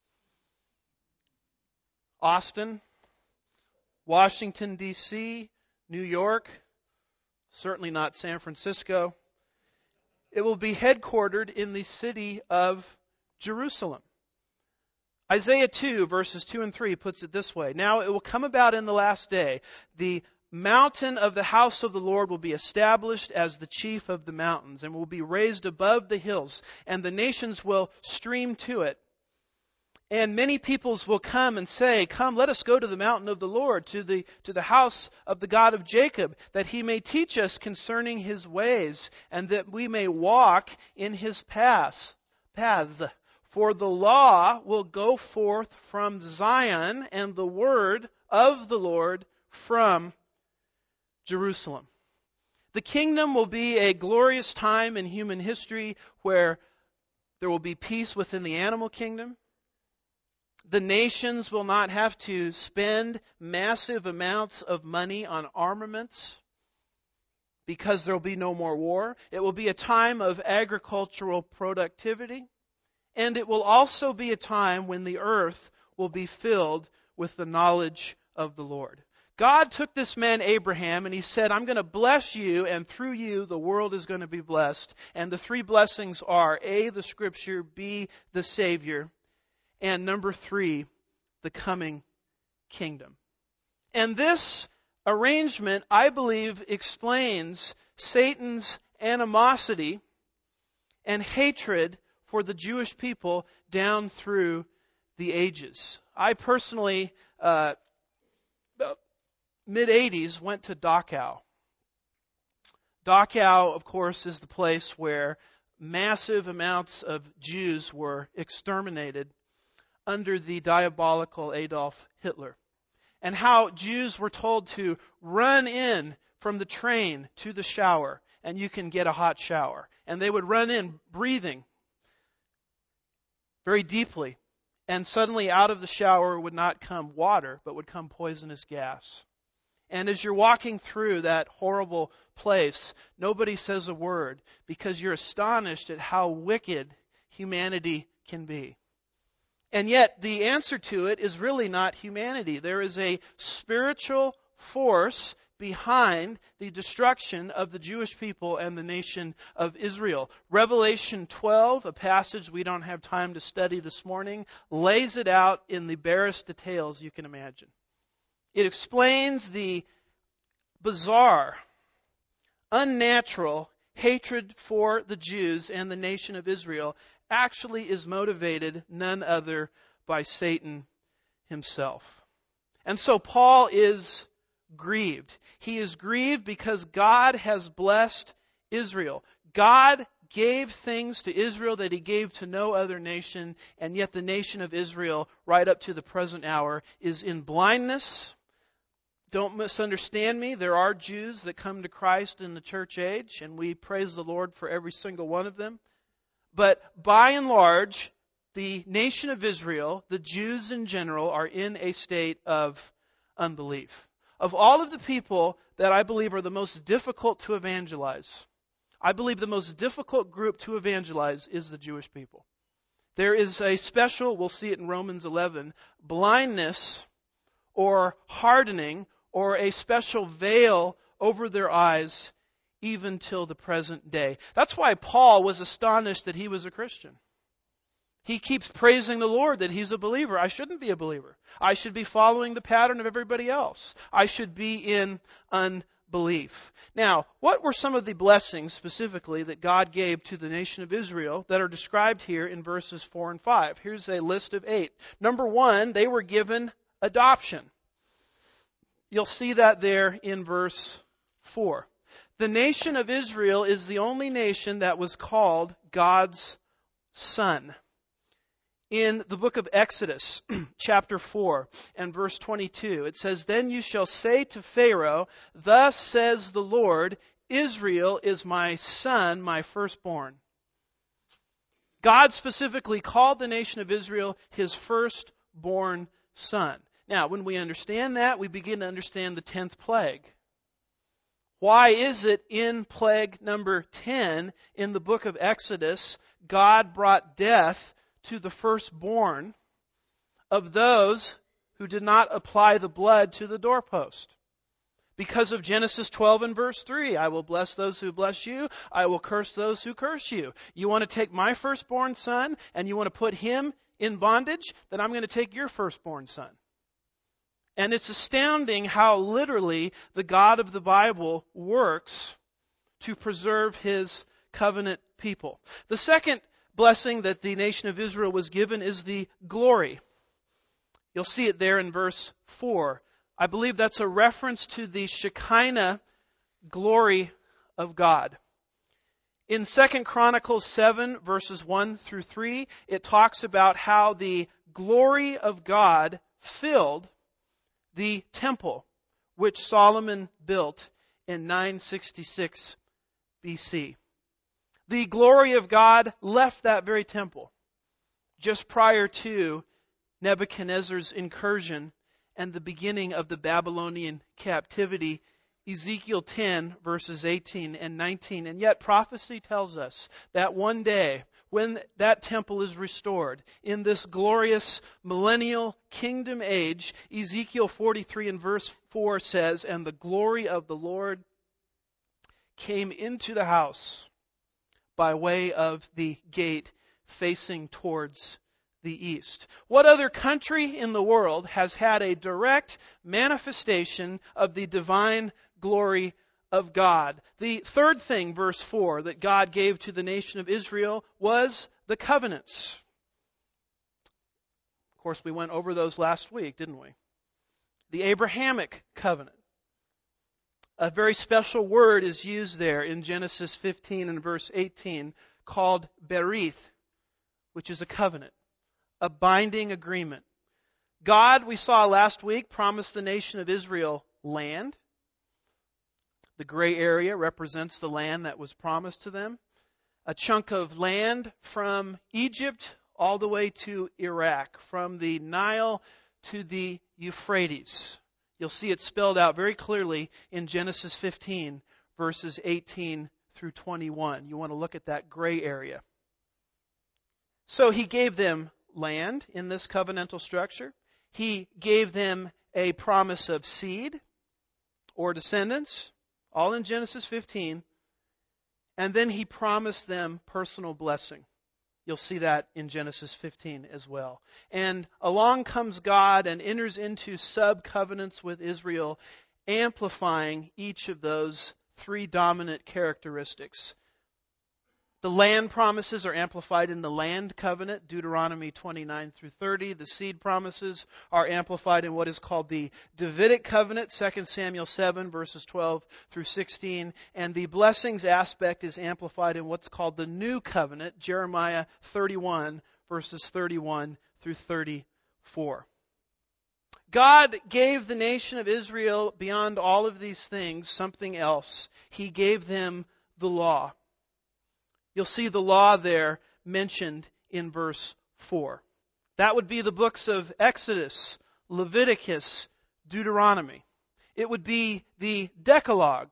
S1: Austin, Washington, D C, New York, certainly not San Francisco. It will be headquartered in the city of Jerusalem. Isaiah two, verses two and three puts it this way. Now it will come about in the last day, the mountain of the house of the Lord will be established as the chief of the mountains, and will be raised above the hills, and the nations will stream to it. And many peoples will come and say, come, let us go to the mountain of the Lord, to the to the house of the God of Jacob, that he may teach us concerning his ways, and that we may walk in his paths. paths. For the law will go forth from Zion, and the word of the Lord from Jerusalem. The kingdom will be a glorious time in human history where there will be peace within the animal kingdom. The nations will not have to spend massive amounts of money on armaments because there will be no more war. It will be a time of agricultural productivity. And it will also be a time when the earth will be filled with the knowledge of the Lord. God took this man Abraham and he said, I'm going to bless you, and through you the world is going to be blessed. And the three blessings are A, the Scripture, B, the Savior, and number three, the coming kingdom. And this arrangement, I believe, explains Satan's animosity and hatred for the Jewish people down through the ages. I personally, uh, about mid-eighties, went to Dachau. Dachau, of course, is the place where massive amounts of Jews were exterminated under the diabolical Adolf Hitler, and how Jews were told to run in from the train to the shower, and you can get a hot shower. And they would run in breathing very deeply, and suddenly out of the shower would not come water, but would come poisonous gas. And as you're walking through that horrible place, nobody says a word, because you're astonished at how wicked humanity can be. And yet, the answer to it is really not humanity. There is a spiritual force behind the destruction of the Jewish people and the nation of Israel. Revelation twelve, a passage we don't have time to study this morning, lays it out in the barest details you can imagine. It explains the bizarre, unnatural hatred for the Jews and the nation of Israel actually is motivated none other by Satan himself. And so Paul is grieved. He is grieved because God has blessed Israel. God gave things to Israel that he gave to no other nation, and yet the nation of Israel, right up to the present hour, is in blindness. Don't misunderstand me. There are Jews that come to Christ in the church age, and we praise the Lord for every single one of them. But by and large, the nation of Israel, the Jews in general, are in a state of unbelief. Of all of the people that I believe are the most difficult to evangelize, I believe the most difficult group to evangelize is the Jewish people. There is a special, we'll see it in Romans eleven, blindness or hardening or a special veil over their eyes even till the present day. That's why Paul was astonished that he was a Christian. He keeps praising the Lord that he's a believer. I shouldn't be a believer. I should be following the pattern of everybody else. I should be in unbelief. Now, what were some of the blessings specifically that God gave to the nation of Israel that are described here in verses four and five? Here's a list of eight. Number one, they were given adoption. You'll see that there in verse four. The nation of Israel is the only nation that was called God's son. In the book of Exodus, chapter four and verse twenty-two, it says, "Then you shall say to Pharaoh, thus says the Lord, Israel is my son, my firstborn." God specifically called the nation of Israel his firstborn son. Now, when we understand that, we begin to understand the tenth plague. Why is it in plague number ten in the book of Exodus, God brought death to the firstborn of those who did not apply the blood to the doorpost? Because of Genesis twelve and verse three, I will bless those who bless you, I will curse those who curse you. You want to take my firstborn son and you want to put him in bondage, then I'm going to take your firstborn son. And it's astounding how literally the God of the Bible works to preserve his covenant people. The second blessing that the nation of Israel was given is the glory. You'll see it there in verse four. I believe that's a reference to the Shekinah glory of God. In Second Chronicles seven, verses one through three, it talks about how the glory of God filled the temple which Solomon built in nine sixty-six B C. The glory of God left that very temple just prior to Nebuchadnezzar's incursion and the beginning of the Babylonian captivity. Ezekiel ten, verses eighteen and nineteen. And yet prophecy tells us that one day, when that temple is restored, in this glorious millennial kingdom age, Ezekiel forty-three and verse four says, "And the glory of the Lord came into the house by way of the gate facing towards the east." What other country in the world has had a direct manifestation of the divine glory of God? The third thing, verse four, that God gave to the nation of Israel was the covenants. Of course, we went over those last week, didn't we? The Abrahamic covenant. A very special word is used there in Genesis fifteen and verse eighteen called berith, which is a covenant, a binding agreement. God, we saw last week, promised the nation of Israel land. The gray area represents the land that was promised to them. A chunk of land from Egypt all the way to Iraq, from the Nile to the Euphrates. You'll see it spelled out very clearly in Genesis fifteen, verses eighteen through twenty-one. You want to look at that gray area. So he gave them land in this covenantal structure. He gave them a promise of seed or descendants, all in Genesis fifteen. And then he promised them personal blessing. You'll see that in Genesis fifteen as well. And along comes God and enters into sub-covenants with Israel, amplifying each of those three dominant characteristics. The land promises are amplified in the land covenant, Deuteronomy twenty-nine through thirty. The seed promises are amplified in what is called the Davidic covenant, Second Samuel seven, verses twelve through sixteen. And the blessings aspect is amplified in what's called the new covenant, Jeremiah thirty-one, verses thirty-one through thirty-four. God gave the nation of Israel, beyond all of these things, something else. He gave them the law. You'll see the law there mentioned in verse four. That would be the books of Exodus, Leviticus, Deuteronomy. It would be the Decalogue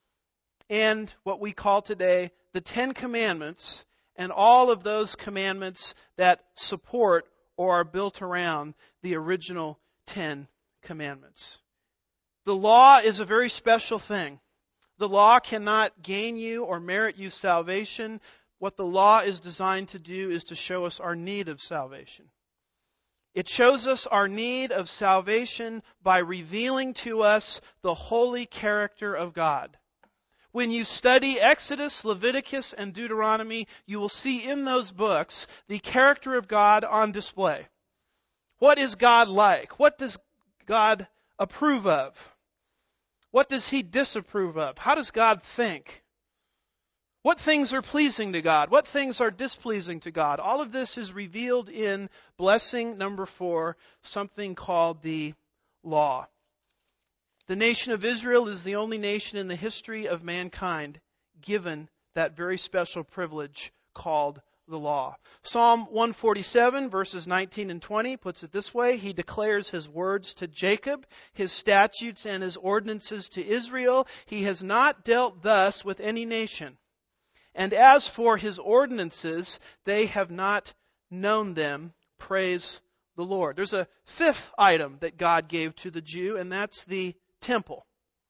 S1: and what we call today the Ten Commandments, and all of those commandments that support or are built around the original Ten Commandments. The law is a very special thing. The law cannot gain you or merit you salvation, what the law is designed to do is to show us our need of salvation. It shows us our need of salvation by revealing to us the holy character of God. When you study Exodus, Leviticus, and Deuteronomy, you will see in those books the character of God on display. What is God like? What does God approve of? What does He disapprove of? How does God think? What things are pleasing to God? What things are displeasing to God? All of this is revealed in blessing number four, something called the law. The nation of Israel is the only nation in the history of mankind given that very special privilege called the law. Psalm one forty-seven, verses nineteen and twenty puts it this way: He declares His words to Jacob, His statutes and His ordinances to Israel. He has not dealt thus with any nation. And as for His ordinances, they have not known them. Praise the Lord. There's a fifth item that God gave to the Jew, and that's the temple.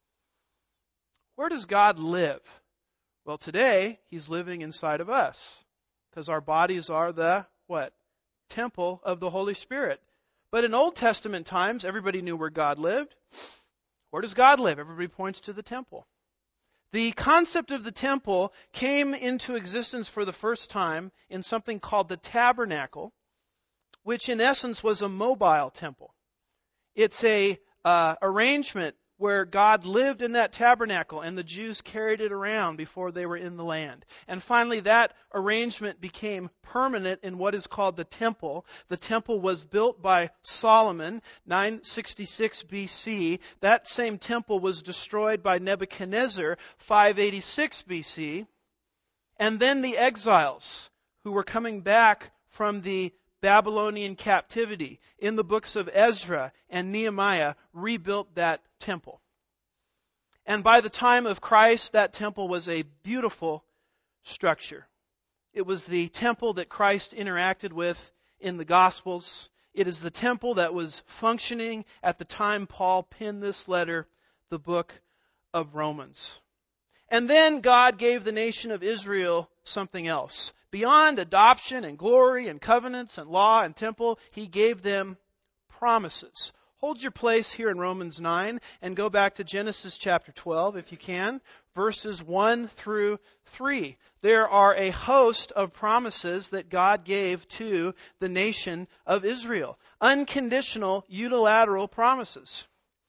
S1: Where does God live? Well, today, He's living inside of us, because our bodies are the, what? Temple of the Holy Spirit. But in Old Testament times, everybody knew where God lived. Where does God live? Everybody points to the temple. The concept of the temple came into existence for the first time in something called the tabernacle, which in essence was a mobile temple. It's a uh, arrangement where God lived in that tabernacle and the Jews carried it around before they were in the land. And finally, that arrangement became permanent in what is called the temple. The temple was built by Solomon, nine sixty-six B C. That same temple was destroyed by Nebuchadnezzar, five eighty-six B C. And then the exiles who were coming back from the Babylonian captivity in the books of Ezra and Nehemiah rebuilt that temple. And by the time of Christ, that temple was a beautiful structure. It was the temple that Christ interacted with in the Gospels. It is the temple that was functioning at the time Paul penned this letter, the book of Romans. And then God gave the nation of Israel something else. Beyond adoption and glory and covenants and law and temple, He gave them promises. Hold your place here in Romans nine and go back to Genesis chapter twelve, if you can, verses one through three. There are a host of promises that God gave to the nation of Israel. Unconditional, unilateral promises.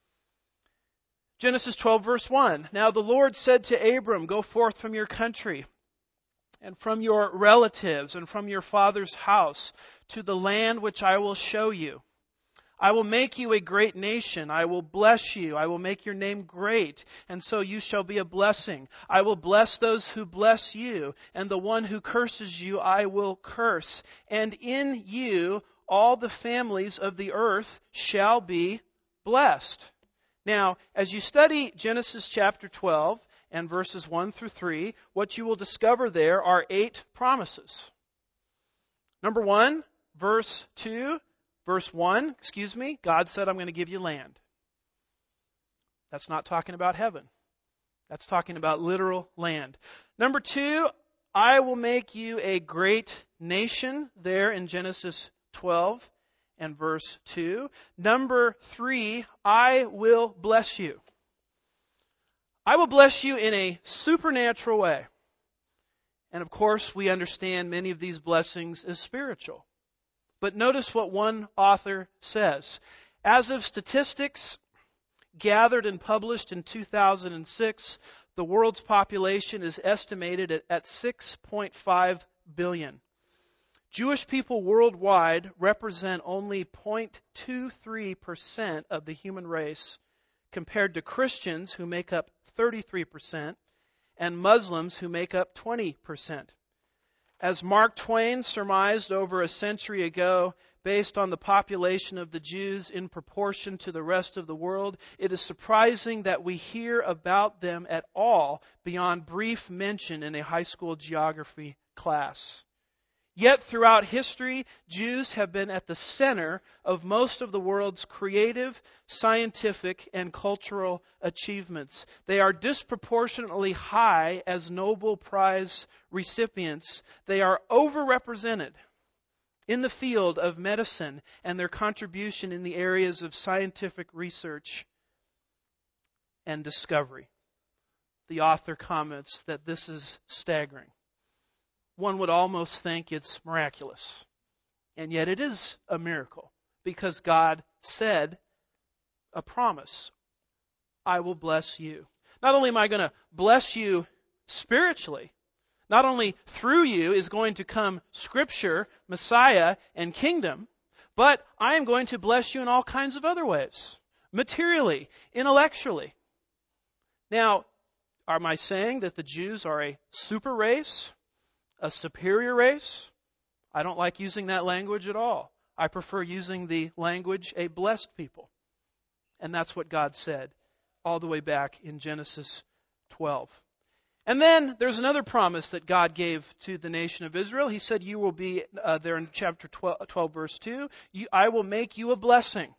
S1: Genesis twelve, verse one. Now the Lord said to Abram, Go forth from your country and from your relatives and from your father's house to the land which I will show you. I will make you a great nation. I will bless you. I will make your name great, and so you shall be a blessing. I will bless those who bless you, and the one who curses you I will curse. And in you all the families of the earth shall be blessed. Now, as you study Genesis chapter twelve and verses one through three, what you will discover there are eight promises. Number one, verse two, verse one, excuse me, God said, I'm going to give you land. That's not talking about heaven. That's talking about literal land. Number two, I will make you a great nation, there in Genesis twelve and verse two. Number three, I will bless you. I will bless you in a supernatural way. And of course, we understand many of these blessings as spiritual. But notice what one author says. As of statistics gathered and published in two thousand six, the world's population is estimated at, at six point five billion. Jewish people worldwide represent only zero point two three percent of the human race, compared to Christians who make up thirty-three percent and Muslims who make up twenty percent. As Mark Twain surmised over a century ago, based on the population of the Jews in proportion to the rest of the world, it is surprising that we hear about them at all beyond brief mention in a high school geography class. Yet throughout history, Jews have been at the center of most of the world's creative, scientific, and cultural achievements. They are disproportionately high as Nobel Prize recipients. They are overrepresented in the field of medicine and their contribution in the areas of scientific research and discovery. The author comments that this is staggering. One would almost think it's miraculous. And yet it is a miracle because God said a promise. I will bless you. Not only am I going to bless you spiritually, not only through you is going to come Scripture, Messiah, and kingdom, but I am going to bless you in all kinds of other ways. Materially, intellectually. Now, am I saying that the Jews are a super race? A superior race? I don't like using that language at all. I prefer using the language a blessed people. And that's what God said all the way back in Genesis twelve. And then there's another promise that God gave to the nation of Israel. He said, you will be, uh, there in chapter twelve, twelve verse two, you, I will make you a blessing.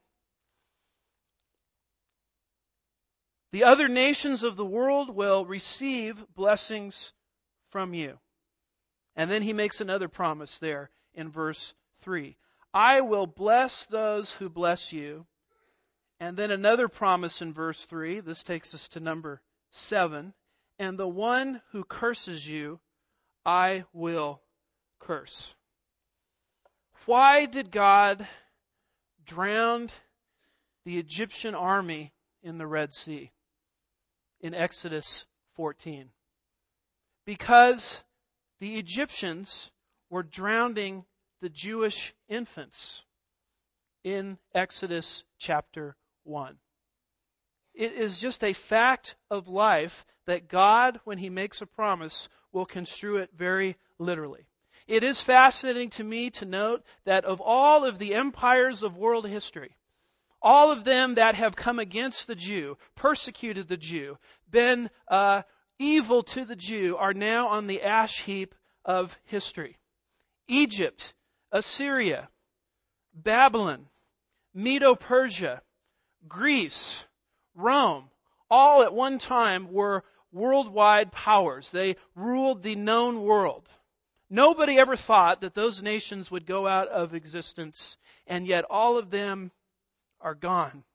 S1: The other nations of the world will receive blessings from you. And then he makes another promise there in verse three. I will bless those who bless you. And then another promise in verse three. This takes us to number seven. And the one who curses you, I will curse. Why did God drown the Egyptian army in the Red Sea in Exodus fourteen? Because the Egyptians were drowning the Jewish infants in Exodus chapter one. It is just a fact of life that God, when He makes a promise, will construe it very literally. It is fascinating to me to note that of all of the empires of world history, all of them that have come against the Jew, persecuted the Jew, been uh, evil to the Jew, are now on the ash heap of history. Egypt, Assyria, Babylon, Medo-Persia, Greece, Rome, all at one time were worldwide powers. They ruled the known world. Nobody ever thought that those nations would go out of existence, and yet all of them are gone.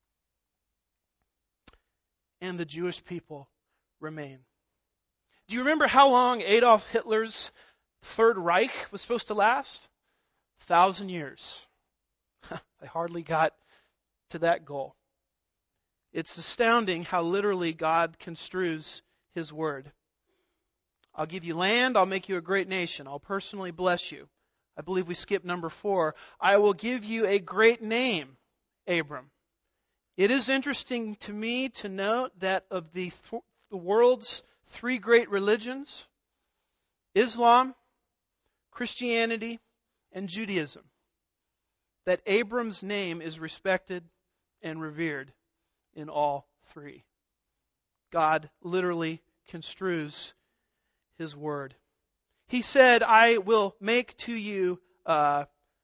S1: And the Jewish people remain. Do you remember how long Adolf Hitler's Third Reich was supposed to last? A thousand years. They hardly got to that goal. It's astounding how literally God construes His word. I'll give you land, I'll make you a great nation, I'll personally bless you. I believe we skipped number four. I will give you a great name, Abram. It is interesting to me to note that of the, th- the world's three great religions, Islam, Christianity, and Judaism, that Abram's name is respected and revered in all three. God literally construes His word. He said, I will make to you uh,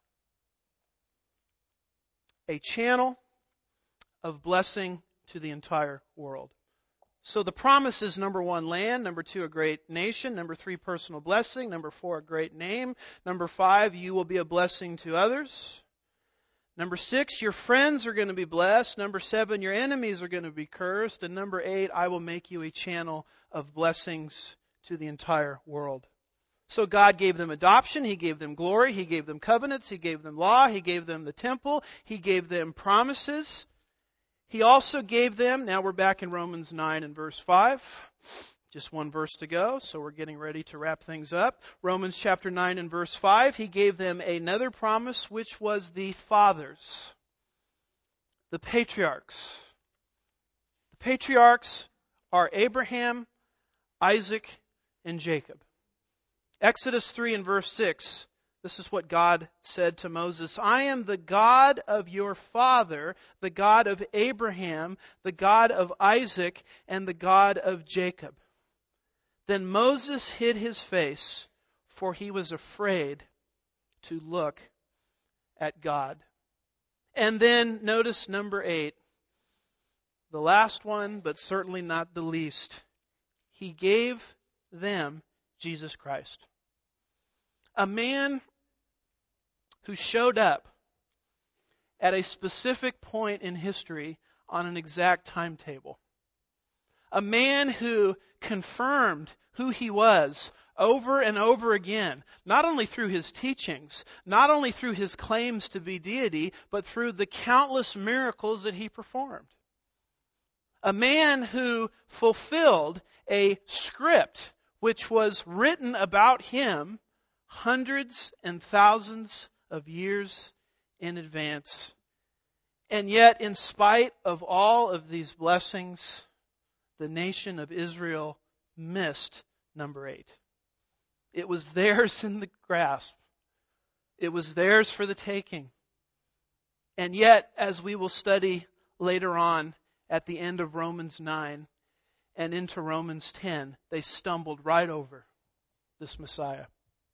S1: a channel of blessing to the entire world. So the promise is number one, land. Number two, a great nation. Number three, personal blessing. Number four, a great name. Number five, you will be a blessing to others. Number six, your friends are going to be blessed. Number seven, your enemies are going to be cursed. And number eight, I will make you a channel of blessings to the entire world. So God gave them adoption. He gave them glory. He gave them covenants. He gave them law. He gave them the temple. He gave them promises. He also gave them, now we're back in Romans nine and verse five. Just one verse to go, so we're getting ready to wrap things up. Romans chapter nine and verse five, He gave them another promise, which was the fathers, the patriarchs. The patriarchs are Abraham, Isaac, and Jacob. Exodus three and verse six, this is what God said to Moses. I am the God of your father, the God of Abraham, the God of Isaac, and the God of Jacob. Then Moses hid his face, for he was afraid to look at God. And then notice number eight, the last one, but certainly not the least. He gave them Jesus Christ. A man who showed up at a specific point in history on an exact timetable. A man who confirmed who he was over and over again, not only through his teachings, not only through his claims to be deity, but through the countless miracles that he performed. A man who fulfilled a script which was written about him hundreds and thousands of years in advance. And yet, in spite of all of these blessings, the nation of Israel missed number eight. It was theirs in the grasp. It was theirs for the taking. And yet, as we will study later on at the end of Romans nine and into Romans ten, they stumbled right over this Messiah.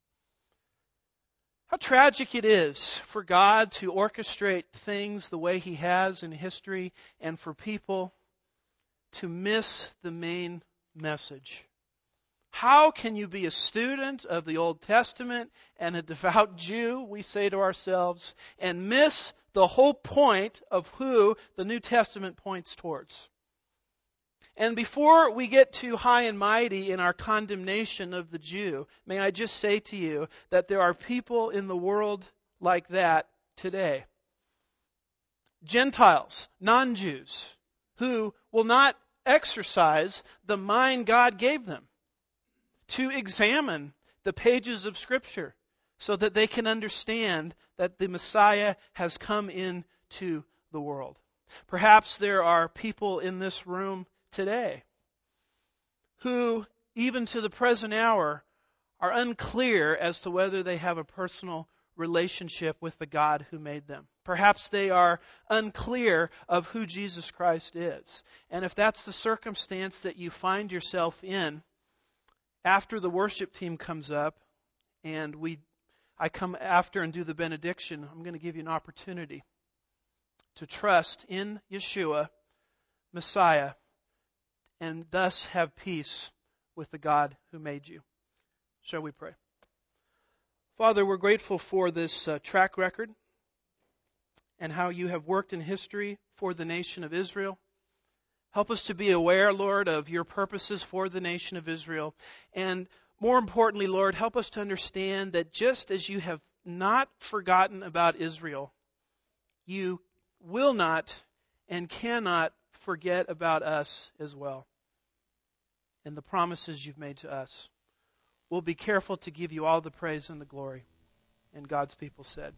S1: How tragic it is for God to orchestrate things the way He has in history and for people to miss the main message. How can you be a student of the Old Testament and a devout Jew, we say to ourselves, and miss the whole point of who the New Testament points towards? And before we get too high and mighty in our condemnation of the Jew, may I just say to you that there are people in the world like that today. Gentiles, non-Jews, who will not exercise the mind God gave them to examine the pages of Scripture so that they can understand that the Messiah has come into the world. Perhaps there are people in this room today who, even to the present hour, are unclear as to whether they have a personal relationship with the God who made them. Perhaps they are unclear of who Jesus Christ is. And if that's the circumstance that you find yourself in, after the worship team comes up and we, I come after and do the benediction, I'm going to give you an opportunity to trust in Yeshua, Messiah, and thus have peace with the God who made you. Shall we pray? Father, we're grateful for this uh, track record and how you have worked in history for the nation of Israel. Help us to be aware, Lord, of your purposes for the nation of Israel. And more importantly, Lord, help us to understand that just as you have not forgotten about Israel, you will not and cannot forget about us as well and the promises you've made to us. We'll be careful to give you all the praise and the glory. And God's people said,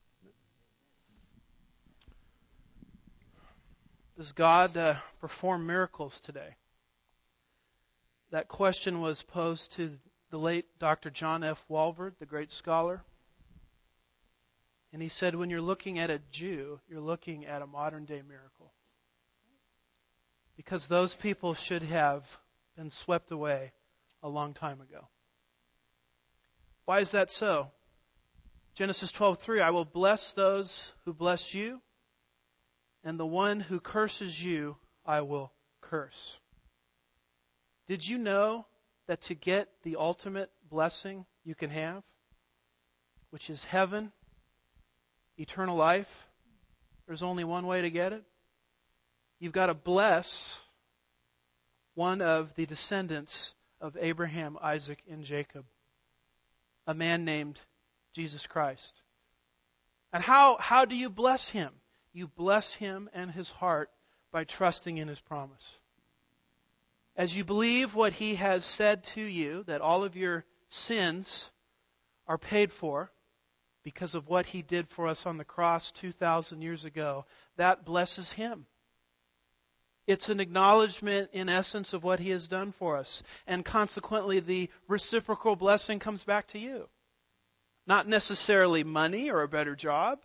S1: does God uh, perform miracles today? That question was posed to the late Doctor John F. Walvoord, the great scholar. And he said, when you're looking at a Jew, you're looking at a modern-day miracle. Because those people should have been swept away a long time ago. Why is that so? Genesis twelve three, I will bless those who bless you, and the one who curses you, I will curse. Did you know that to get the ultimate blessing you can have, which is heaven, eternal life, there's only one way to get it? You've got to bless one of the descendants of Abraham, Isaac, and Jacob, a man named Jesus Christ. And how, how do you bless him? You bless him and his heart by trusting in his promise. As you believe what he has said to you, that all of your sins are paid for because of what he did for us on the cross two thousand years ago, that blesses him. It's an acknowledgement, in essence, of what he has done for us. And consequently, the reciprocal blessing comes back to you. Not necessarily money or a better job,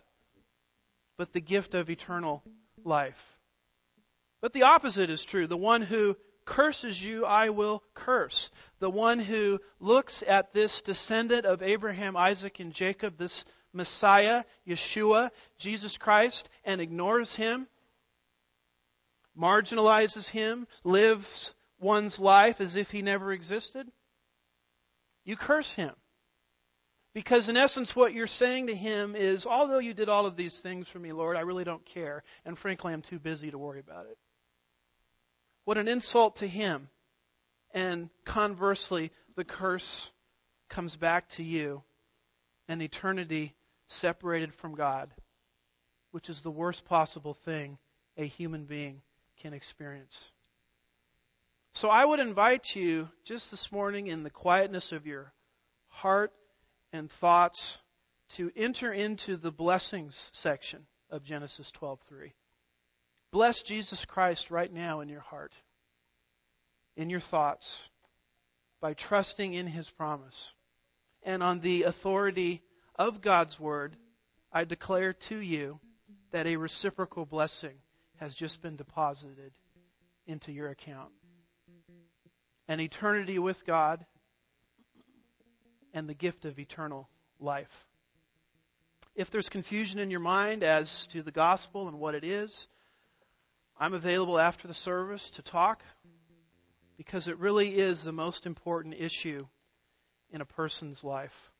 S1: but the gift of eternal life. But the opposite is true. The one who curses you, I will curse. The one who looks at this descendant of Abraham, Isaac, and Jacob, this Messiah, Yeshua, Jesus Christ, and ignores him, marginalizes him, lives one's life as if he never existed, you curse him. Because in essence what you're saying to him is, although you did all of these things for me, Lord, I really don't care. And frankly, I'm too busy to worry about it. What an insult to him. And conversely, the curse comes back to you. An eternity separated from God, which is the worst possible thing a human being can experience. So I would invite you just this morning in the quietness of your heart and thoughts to enter into the blessings section of Genesis twelve three. Bless Jesus Christ right now in your heart, in your thoughts, by trusting in His promise. And on the authority of God's Word, I declare to you that a reciprocal blessing has just been deposited into your account. An eternity with God and the gift of eternal life. If there's confusion in your mind as to the gospel and what it is, I'm available after the service to talk, because it really is the most important issue in a person's life.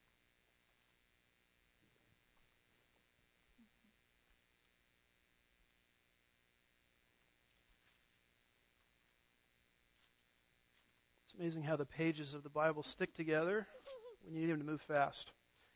S1: It's amazing how the pages of the Bible stick together when you need them to move fast.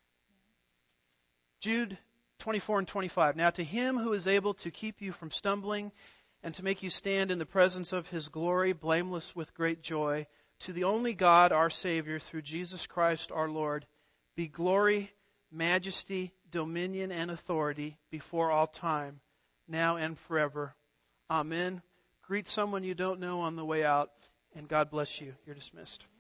S1: Jude twenty-four and twenty-five. Now to Him who is able to keep you from stumbling and to make you stand in the presence of His glory, blameless with great joy, to the only God, our Savior, through Jesus Christ our Lord, be glory, majesty, dominion, and authority before all time, now and forever. Amen. Greet someone you don't know on the way out, and God bless you. You're dismissed.